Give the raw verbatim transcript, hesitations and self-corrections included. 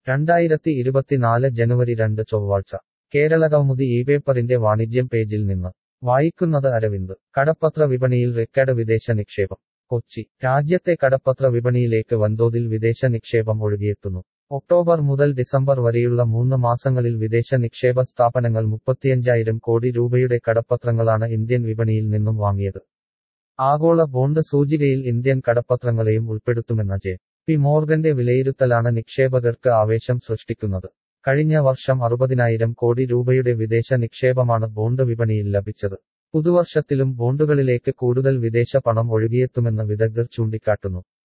രണ്ടായിരത്തി ഇരുപത്തിനാല് ജനുവരി രണ്ട് ചൊവ്വാഴ്ച കേരളകൗമുദി ഈ പേപ്പറിന്റെ വാണിജ്യം പേജിൽ നിന്ന് വായിക്കുന്നത് അരവിന്ദ് കടപ്പത്ര വിപണിയിൽ റെക്കോർഡ് വിദേശ നിക്ഷേപം കൊച്ചി രാജ്യത്തെ കടപ്പത്ര വിപണിയിലേക്ക് വൻതോതിൽ വിദേശ നിക്ഷേപം ഒഴുകിയെത്തുന്നു ഒക്ടോബർ മുതൽ ഡിസംബർ വരെയുള്ള മൂന്ന് മാസങ്ങളിൽ വിദേശ നിക്ഷേപ സ്ഥാപനങ്ങൾ മുപ്പത്തിയഞ്ചായിരം കോടി രൂപയുടെ കടപ്പത്രങ്ങളാണ് ഇന്ത്യൻ വിപണിയിൽ നിന്നും വാങ്ങിയത് ആഗോള ബോണ്ട് സൂചികയിൽ ഇന്ത്യൻ കടപ്പത്രങ്ങളെയും ഉൾപ്പെടുത്തുമെന്ന ജെ പി മോർഗന്റെ വിലയിരുത്തലാണ് നിക്ഷേപകർക്ക് ആവേശം സൃഷ്ടിക്കുന്നത് കഴിഞ്ഞ വർഷം അറുപതിനായിരം കോടി രൂപയുടെ വിദേശ നിക്ഷേപമാണ് ബോണ്ട് വിപണിയിൽ ലഭിച്ചത് പുതുവർഷത്തിലും ബോണ്ടുകളിലേക്ക് കൂടുതൽ വിദേശ പണം ഒഴുകിയെത്തുമെന്ന് വിദഗ്ധർ ചൂണ്ടിക്കാട്ടുന്നു